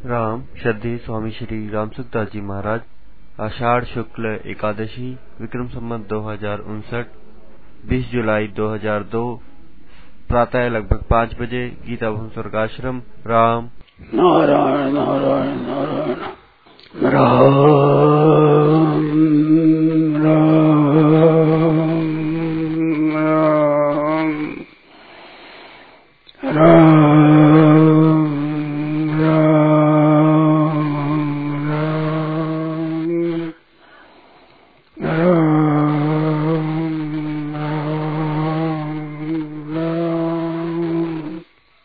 राम श्रद्धेय स्वामी श्री रामसुखदास जी महाराज। आषाढ़ शुक्ल एकादशी विक्रम संवत 2059 20 जुलाई 2002 प्रातः लगभग 5 बजे गीता भवन स्वर्गाश्रम। राम नारायण नारायण नारायण राम राम राम राम राम।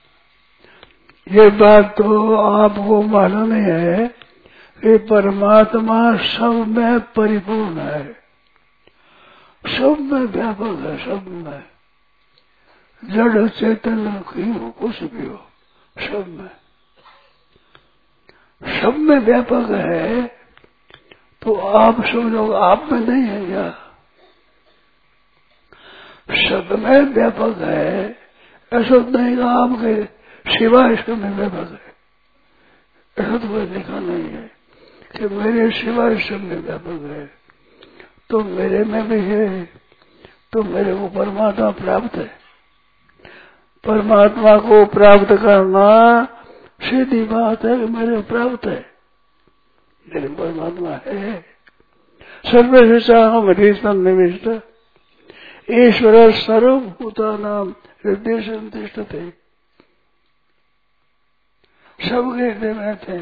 ये बात तो आपको मालूम है कि परमात्मा सब में परिपूर्ण है, सब में व्यापक है, सब में जड़ चेतन ही हो, कुछ भी हो, सब में व्यापक है। तो आप सब लोग आप में नहीं है क्या? सब में व्यापक है, ऐसा नहीं कि आपके सिवाय सब में व्यापक है। ऐसा तो कोई देखा नहीं है कि मेरे सिवाय सब में व्यापक है। तो मेरे में भी है, तो मेरे को परमात्मा प्राप्त है। परमात्मा को प्राप्त करना सीधी बात है कि मेरे प्राप्त है, मेरे परमात्मा है। सर्वशिषा हम निविष्ट ईश्वर सर्वभूतानां हृदय संतिष्ठते। सबके हृदय में थे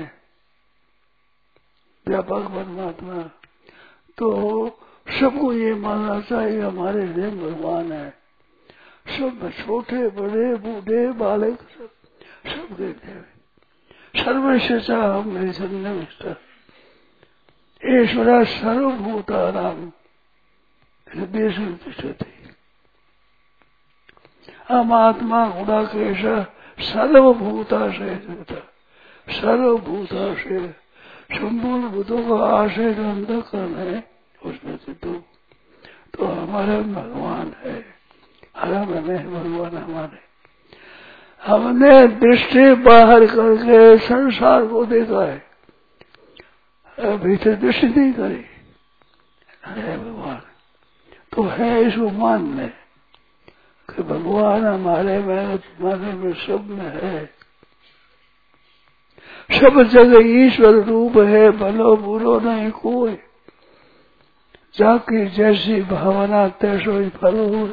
व्यापक परमात्मा। तो सबको ये मानना चाहिए हमारे हृदय में भगवान है। सब में छोटे बड़े बूढ़े बालक सबके हृदय में सर्वशिषा हम निविष्ट ईश्वर सर्वभूतानां हृदय संतिष्ठते। हम आत्मा गुणा कैसा सर्वभूताशय होता, सर्वभूताशय संपूर्ण भूतों का आशय जो अंतःकरण है उसमें से तो हमारा भगवान है, हरम में भगवान हमारे। हमने दृष्टि बाहर करके संसार को देखा है, भीतर दृष्टि नहीं करी है भगवान। तो है इसको मान ले कि भगवान हमारे में सब में है, सब जगह ईश्वर रूप है, भलो बुरो नहीं कोई। जाकी जैसी भावना तैसो ही फल हो।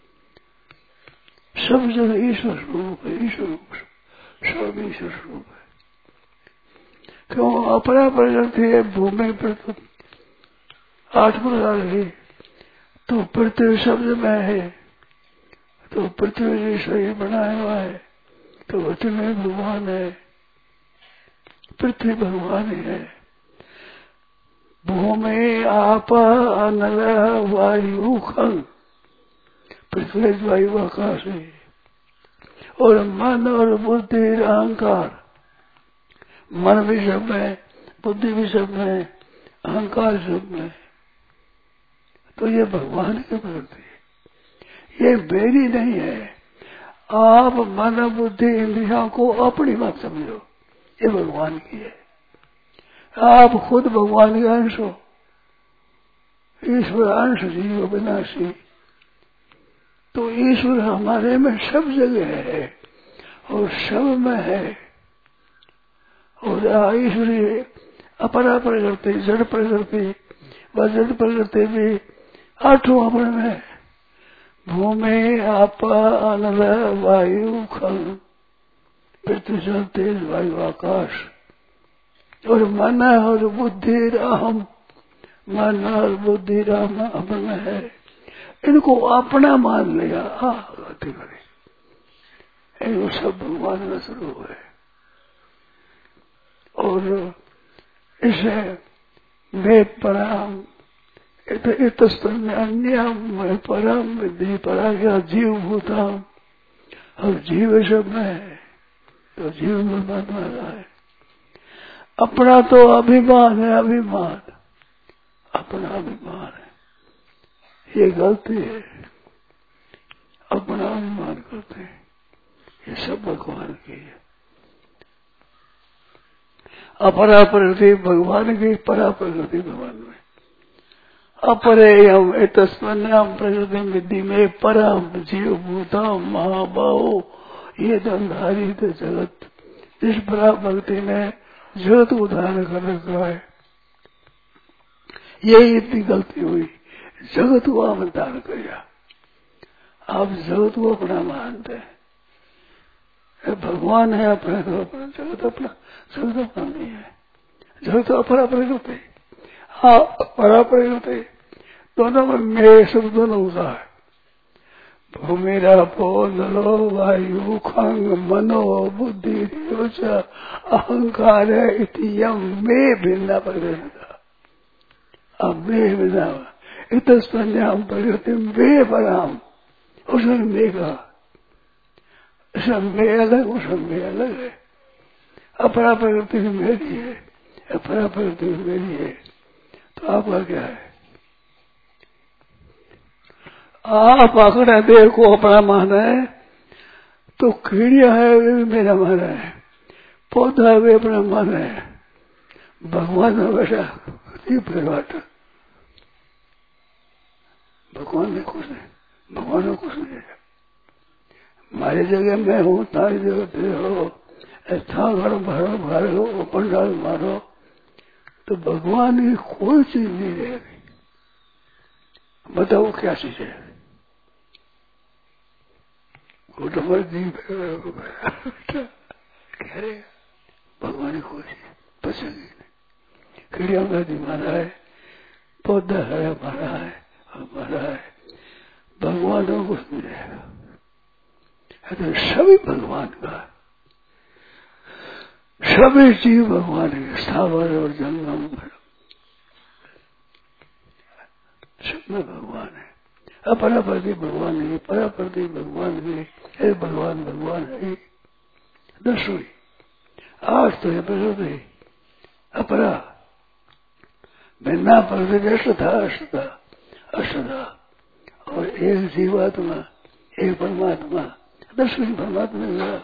सब जगह ईश्वर रूप है, ईश्वर रूप सब ईश्वर रूप है। क्यों अपना प्रकृति है भूमि पर 8 प्रकार है, तो पृथ्वी शब्द में है, तो पृथ्वी शरीर बनाया हुआ है, तो वचन में भगवान है, पृथ्वी भगवान है। भूमि आप अनल वायु खल, पृथ्वी वायु आकाश है। और मन और बुद्धि अहंकार, मन भी सब में, बुद्धि भी सब में, अहंकार सब में। तो ये भगवान की प्रकृति है, ये मेरी नहीं है। आप मन बुद्धि इंद्रियों को अपनी मत समझो, ये भगवान की है। आप खुद भगवान के अंश हो, ईश्वर अंश जीव विनाशी। तो ईश्वर हमारे में सब जगह है और सब में है। और ईश्वरी अपरा प्रकृति, जड़ प्रकृति व जड़ प्रकृति भी 8 अपने में, भूमि आप अनल वायु खल, पृथ्वी जल तेज वायु आकाश। और मन और बुद्धि अहम, मन और बुद्धि राम अपन है। इनको अपना मान लिया, गति करे, इनको सब भगवान का स्वरूप है। और इसे वे परम अन्य परम विधि परा गया जीव भूता। और जीव सब में है, तो जीव में परमात्मा है। अपना तो अभिमान है, अभिमान, अपना अभिमान है, ये गलती है। अपना अभिमान करते हैं, ये सब भगवान की है। अपरा प्रकृति भगवान की, परा प्रकृति भगवान में। अपरेयम एतस्मन्याम प्रकृति विद्धि में परम जीव भूतम महाबाहो ये धनधारी जगत। इस परा भक्ति ने जगत को धारण कर रखा है। यही इतनी गलती हुई, जगत को आपने धारण किया। आप जगत को अपना मानते हैं। भगवान है अपना तो अपना, जगत अपना, जगत अपना नहीं है। जगत तो अपरा प्रकृति, हाँ अपरा प्रकृति, दोनों में मेरे सब दोनों होता है। भूमिरा पो जलो वायु खंग मनो बुद्धि अहंकार इतियम में भिन्ना प्रकृति। अब वे भिन्ना इतस्पन्याम प्रकृति वे पराम, उसमें मैं कहा सब में अलग, उसमें अलग है। अपरा प्रकृति मेरी है, अपरा प्रकृति मेरी है, तो आपका क्या है? आप आंकड़ा देह को अपना माना है तो कीड़िया है वे भी मेरा माना है, पौधा है वे अपना माना है। भगवान में बैठा परवाटा, भगवान ने कुछ नहीं, भगवान ने कुछ नहीं है। हमारी जगह मैं हूँ, तारी जगह पे हो, ऐसा घर भरो भरो पंडाल मारो, तो भगवान की कोई चीज नहीं रहेगी। बताओ क्या चीज है? कह रहे भगवान को पसंद नहीं। कीड़िया का मारा है, पौधा है हमारा है, हमारा है। भगवान को कुछ नहीं रहेगा, तो सभी भगवान का, सभी जीव भगवान के, स्थावर और जंगम सब में भगवान है। अपरा प्रति भगवान है, परा प्रति भगवान है, हे भगवान भगवान है। दस हुई, आज तो है प्रकृति अपरा, भिन्ना प्रकृति अष्टधा अष्टधा अष्टधा, और एक जीवात्मा, एक परमात्मा, दसवीं परमात्मा है।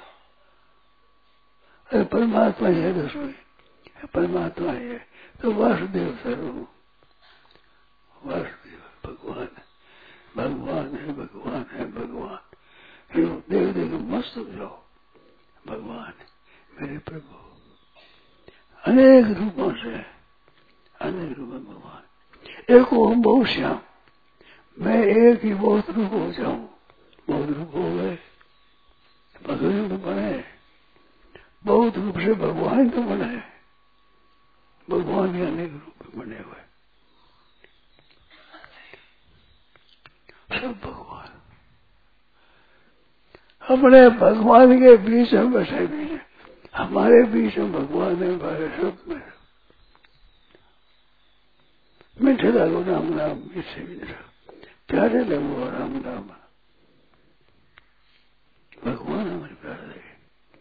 अरे परमात्मा है दसवीं, परमात्मा है तो वासुदेव सर्व, वासुदेव भगवान है, भगवान है, भगवान है, भगवान। देख देख मस्त हो जाओ, भगवान मेरे प्रभु अनेक रूपों से, अनेक रूप में भगवान। एक ओम बहु श्याम, मैं एक ही बहुत रूप हो जाऊं, बहुत रूप हो गए, भगवान तो बने, बहुत रूप से भगवान तो बने, भगवान के अनेक रूप बने हुए, सब भगवान अपने भगवान के बीच में बैठे भी है। हमारे बीच में भगवान है, हमारे सब में मीठे लगो राम नाम, मीठे मीठा प्यारे लगो राम नाम, भगवान हमारे प्यारे लगे।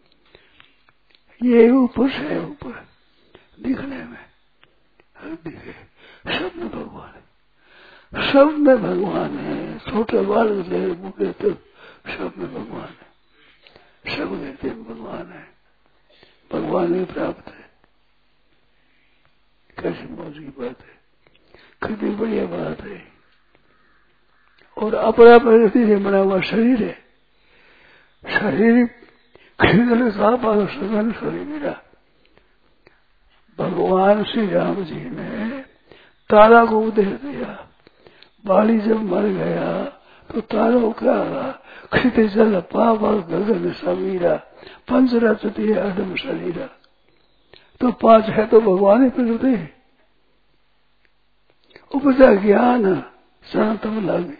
ये ऊपर से ऊपर दिखने में, हर दिखे सब में भगवान है, सब में भगवान है। छोटे बाल से बूढ़े तक सब में भगवान है, सब व्यक्ति में भगवान है, भगवान ही प्राप्त है। कैसी मौज की बात है, कितनी बढ़िया बात है। और अपरा प्रकृति से बना हुआ शरीर है, शरीर खिलने का पास सघन शरीर मेरा। भगवान श्री राम जी ने तारा को उपदेश दिया, बाली जब मर गया तो तारा को क्या हुआ? क्षित जल पावा गगन समीरा, पंचरचती अदम शरीरा। तो पांच है तो भगवान ही प्रकृति, उपजा ज्ञान सनातन लागे,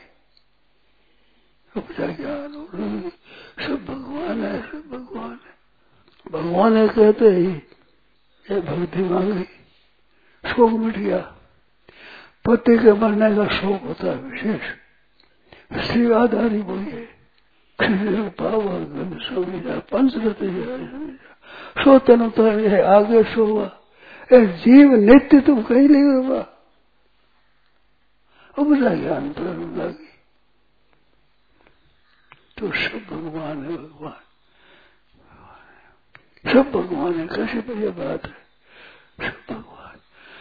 उपजा ज्ञान सब भगवान है, सब भगवान है। भगवान है कहते ही ये भक्ति मांगी, शोक मिट गया। पति के मरने का शोक होता है विशेष, श्री आधारी बोलिए पावा गंध समीरा पंचरथ सोतन उतर है आगे सोवा। जीव नित्य तुम कहीं नहीं होगा, उपजा ज्ञान प्रारंभ लगी तो सब भगवान है, भगवान सब भगवान है। कैसी बढ़िया बात है,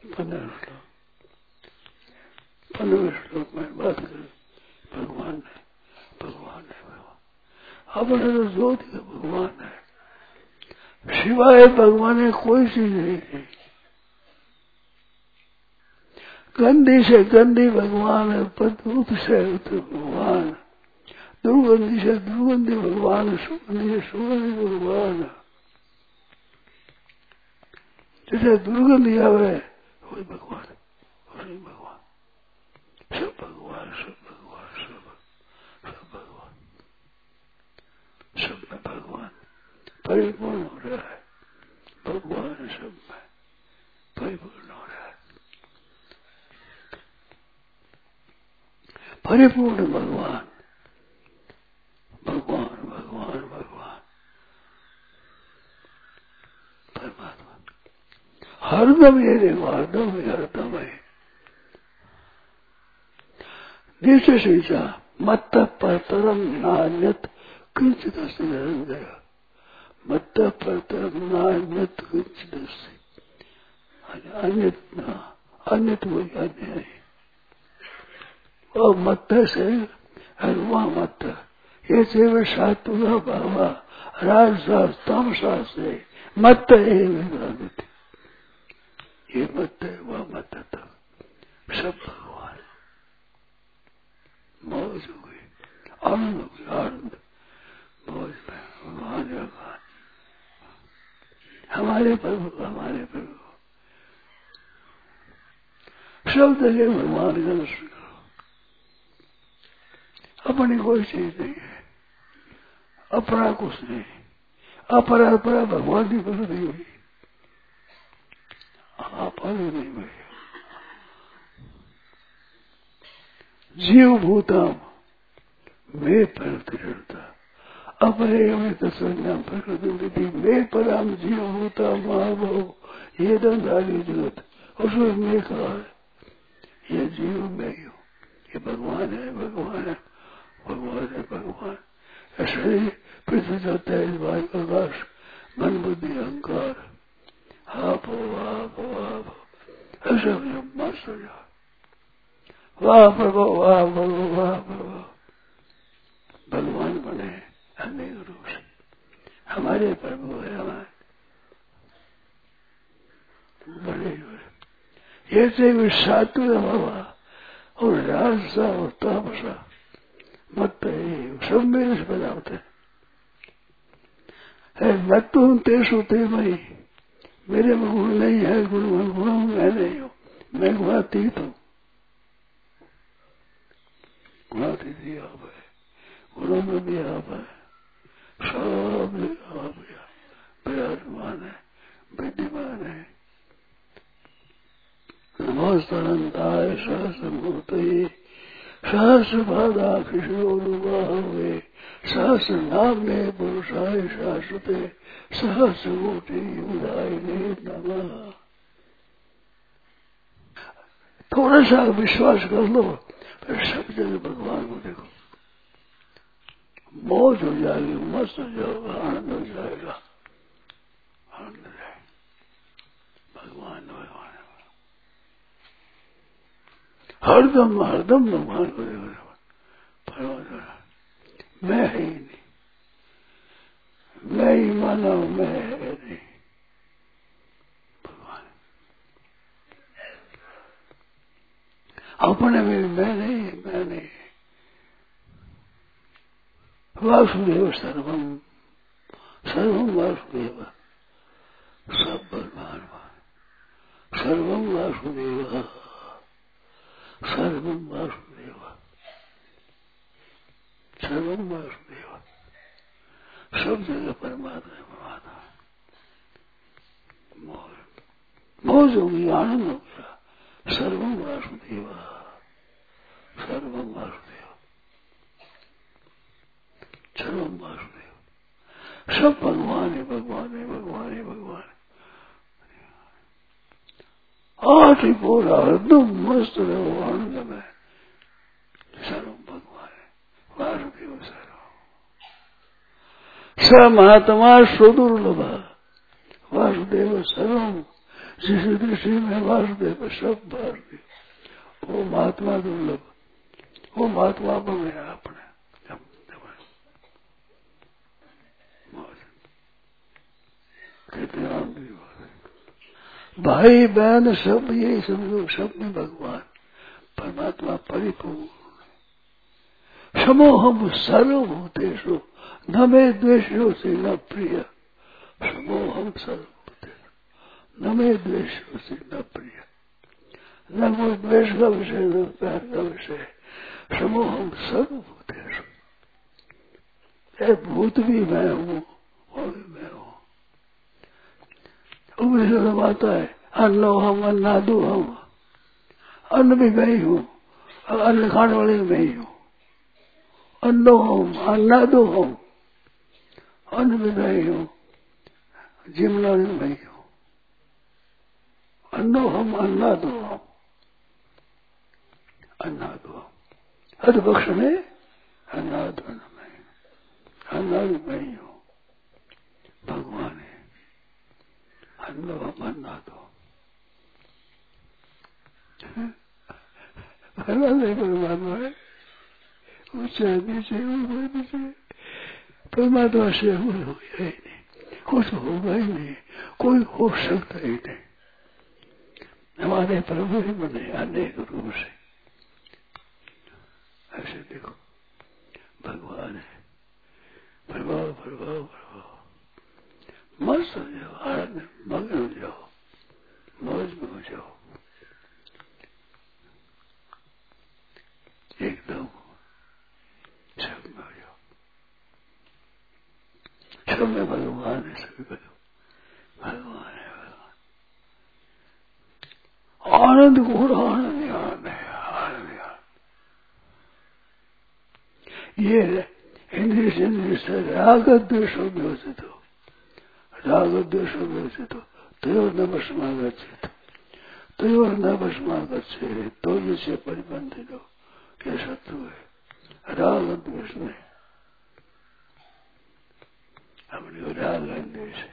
15वें श्लोक में बात करें भगवान है, भगवान है, भगवान अपने तो ज्योति का भगवान है, सिवाय भगवान है कोई चीज नहीं है। गंदी से गंदी भगवान है, पदूत से भगवान, दुर्गंधी से दुर्गंधी भगवान, सुगंधी से सुगंधी भगवान। जैसे दुर्गंधी आवे वही भगवान, वही भगवान, सब भगवान, सब भगवान, सब भगवान, सब में भगवान परिपूर्ण हो रहा है, भगवान सब में परिपूर्ण हो रहा है, परिपूर्ण भगवान, भगवान भगवान भगवान परमात्मा हरदम ये देखो, हरदम है। नीचे से जा मत परतरम नान्यत किंचित अस्ति निरंजय, मत परतरम नान्यत किंचित अस्ति, अन्यत वही अन्य है। और मत से हनुमा मत ये सेव सात्विका भावा राजसास तामसास से मत है, ये मत है वह मत था, सब भगवान मौज हो गई, आनंद हो गई, आनंद मौज में भगवान भगवान हमारे प्रभु, हमारे प्रभु सब जगह भगवान का दर्शन करो। अपनी कोई चीज नहीं है, अपना कुछ नहीं, अपरा अपरा भगवान की प्रकट नहीं हुई, आप अलग नहीं हुए। जीव भूतम में प्रतिरता अपरे में तस्वीर प्रकृति में परम जीव भूतम महाभव ये दंधारी जगत, उसमें मैं कहा है ये जीव में ही हूँ, ये भगवान है, भगवान है, भगवान है, भगवान ऐसे ही पृथ्वी जाता है, वायु आकाश मन बुद्धि अहंकार आप हो ऐसा मस्त हो जाओ। वाह प्रभु, वाह प्रभु, वाह प्रभु, भगवान बने अनेक रूप से, हमारे प्रभु है, हमारे बड़े ये से भी सात्विक हवा और राजसा और तामसा मत सब मेरे से पैदा होते हैं। मत तो तेसु ते मई, मेरे में गुण नहीं है, गुणों में मैं नहीं हूँ, मैं गुणातीत हूँ, गुणातीत ही आप है, गुणों में भी आप है, सब आप विराजमान है, विद्यमान है। नमोस्तनंताय सहस्रमूर्तये सहस्रपादाक्षिशोरुबाहवे सहस्रनाम्ने पुरुषाय शाश्वते सहस्रकोटियुधायिने नमः। थोड़ा सा विश्वास कर लो, फिर सब जगह भगवान को देखो, मौज हो जाएगी, मस्त हो जाएगा, आनंद हो जाएगा, आनंद हो जाएगा। भगवान भगवान हरदम हरदम भगवान को देखो, मैं ही नहीं, मैं ही माना हूं, मैं है नहीं, भगवान अपने में मैं नहीं, मैं नहीं। वासुदेव सर्वम, सर्वम वासुदेव, सब भगवान, सर्वम वासुदेव, सर्वम वासुदेव, सर्वम वासुदेव, सब जगह परमात्मा परमात्मा। मौज होगी, आनंद हो गया, सर्वम वासुदेव, सर्वम वासुदेव, सर्वम वासुदेव, सब भगवान है, भगवान है, भगवान है, भगवान है। आज ही पूरा एकदम मस्त रहो, आनंद में, सर्वम भगवान है, वासुदेव सर्वम, स महात्मा सुदुर्लभ, वासुदेव सर्वम, जिस दृष्टि में वासुदेव सब भारती, वो महात्मा दुर्लभ, वो महात्मा बन गया अपने भाई बहन सब ये समझो, सब में भगवान परमात्मा परिपूर्ण। समोहम सर्वभूतेषु न मे द्वेषो से न प्रिय। समोहम सर्वभूतेषु न मे द्वेषो से न प्रिय। न कोई द्वेष का विषय न प्यार का विषय। समोहम सर्वभूतेषु, भूत भी मैं हूँ और भी मैं हूँ। उपनिषद आता है अन्नो हम अन्नादो हम, अन्न भी मैं ही हूँ और अन्न खाने वाले भी मैं ही हूँ। अन्नो हम अन्नादो हम, अन्न भी मैं ही हूँ, जीवना भी मैं ही हूँ। अन्नो हम अन्नादो हम, अन्नादो हम हर पक्ष में अन्नादो मैं, अन्नादो मैं ही हूँ। भगवान है अन्नो हम अन्नादो। नहीं परमात्मा है, ऊंचा नीचे ऊपर नीचे, परमात्मा से हो गया ही नहीं, कुछ होगा ही नहीं, कोई हो सकता ही नहीं। हमारे प्रभु ही बने अनेक रूप से। ऐसे देखो भगवान है, प्रभाव प्रभाव प्रभाव, मस्त हो जाओ, आनंद मग्न हो जाओ, मौज में हो जाओ, एकदम सब में हो जाओ। सब में भगवान है, सभी भगवान है, भगवान। आनंद घोर आनंद आनंद है, आनंद आनंद। ये इंद्रिय से राग द्वेषों में होते तो, राग द्वेषों में होते तो तयोर न भस्मागच्छेत्, तयोर न भस्मागच्छेत्, तो जिसे परिबंधित हो के शत्रु है राग द्वेष में। अपने को राग द्वेष,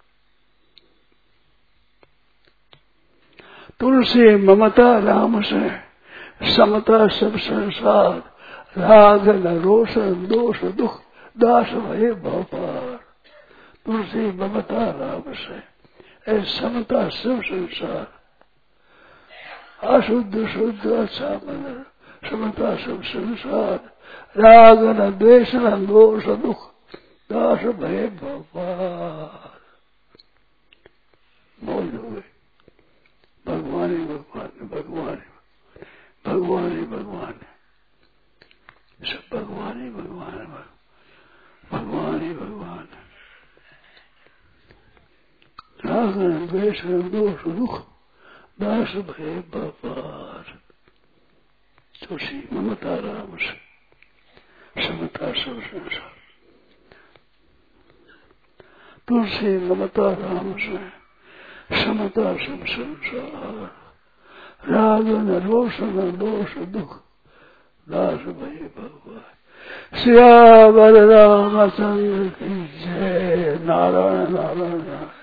तुलसी ममता राम से, समता सब संसार, राग न रोष दोष दुख दास भय भवपार। तुलसी ममता राम से, समता सब संसार, अशुद्ध शुद्ध अच्छा मन, समता सब संसार, राग न द्वेष न दोष दुख दास भय भवपार। मौज हो गई। भगवान ही भगवान है, भगवान ही भगवान ही भगवान है, सब भगवान ही भगवान है, भगवान ही भगवान है। राग न द्वेष न दोष दुख दास भय भवपार। तुलसी ममता राम से, समता सब संसार, तुलसी ममता राम से, समता सब संसार, राग न रोष न दोष दुख दास भय भगवान। सियावर रामचंद्र की जय। नारायण नारायण।